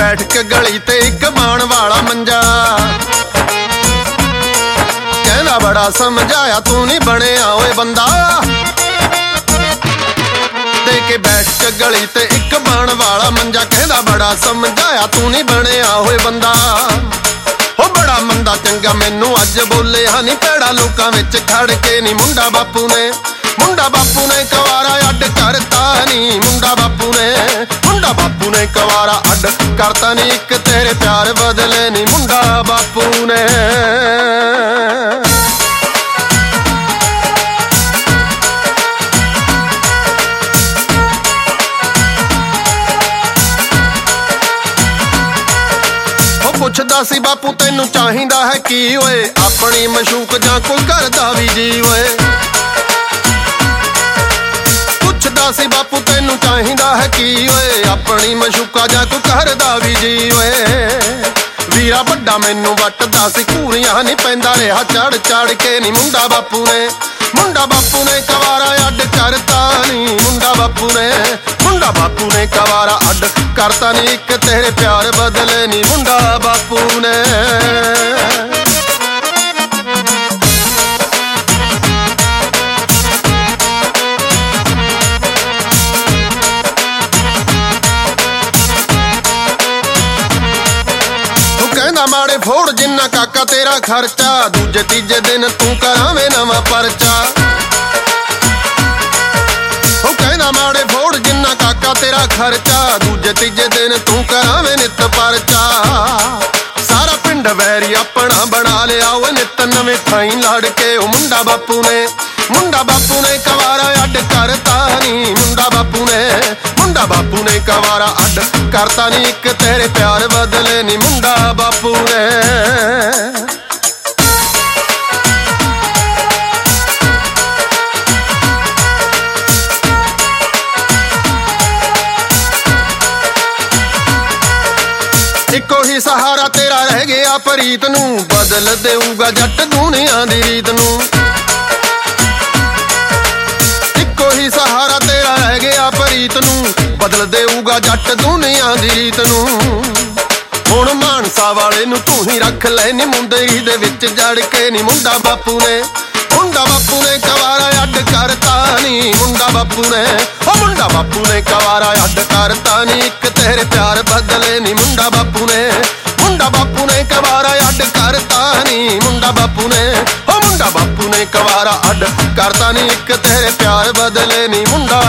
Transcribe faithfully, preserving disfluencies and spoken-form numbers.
बैठ के गली ते एक बाण वाला मंजा, कहना बड़ा समझाया तू नहीं बनिया ओए बंदा। दे के बैठ के गली ते एक बाण वाला मंजा, कहना बड़ा समझाया तू नहीं बनिया ओए बंदा। ओ बड़ा मंदा चंगा मैनू अज बोले हाँ नी भैड़ा लोकां विच खड़ के नी मुंडा बापू ने, मुंडा बापू ने कवारा अड करता नी, मुंडा बापू ने, मुंडा बापू ने कवारा अड करता नी, एक तेरे प्यार बदले नी मुंडा बापू ने। पुछदा सी बापू तैनू चाहिदा है की ओए, अपनी मशूक जां कोई करदा भी जी ओए। पुछदा सी बापू तैनू चाहिदा है की ओए, अपनी मशूका जां कोई करदा भी जी ओए। वीरा बड़ा मैनू वटदा सी घूरियां नी पैंदा रहा चढ़ चढ़ के नी मुंडा बापू ने, मुंडा बापू ने कवारा अड करता नी, मुंडा बापू ने, मुंडा बापू ने कवारा अड करता नी, एक तेरे प्यार बदले नी मुंडा बापू ने। माड़े फोड़ जिन्ना काका तेरा खर्चा, दूजे तीजे दिन तू करावे नवा परचा। ओ कहना माड़े फोड़ जिन्ना काका तेरा खर्चा, दूजे तीजे दिन तू करावे नित परचा। सारा पिंड वैरी अपना बना लिया ओ नित नवे थाई लड़ के ओ मुंडा बापू ने, मुंडा बापू ने कवारा अड करता नी, मुंडा बापू ने, मुंडा बापू ने कवारा अड करता नी, एक तेरे प्यार बदले नी मुंडा बापू ने। इको ही सहारा तेरा रह गया प्रीत नू, बदल देऊगा जट दुनिया दी रीत नू। इको ही सहारा तेरा रह गया प्रीत नू, बदल देऊगा जट दुनिया दी रीत नू। हुण मानसा वाले नू तू ही रख ले नी मुंदरी दे विच जड़ के नी मुंडा बापू ने, मुंडा बापू ने कवारा अड करता नी, मुंडा बापू ने, ओ मुंडा बापू ने कवारा अड करता नी, एक तेरे प्यार बदले नी मुंडा बापू ने, मुंडा बापू ने कवारा अड करता नी, मुंडा बापू ने, ओ मुंडा बापू ने कवारा अड करता नी, एक तेरे प्यार बदले नी मुंडा